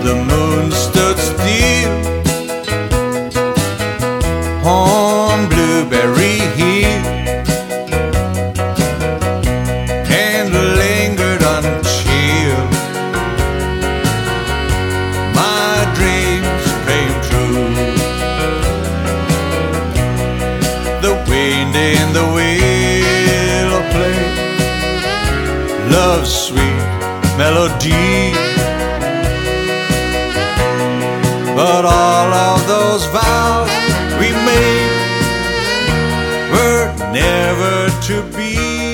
the moon stood still on Blueberry Hill and lingered until my dreams came true. The wind in the willow play love's sweet melody, but all of those vows we made were never to be.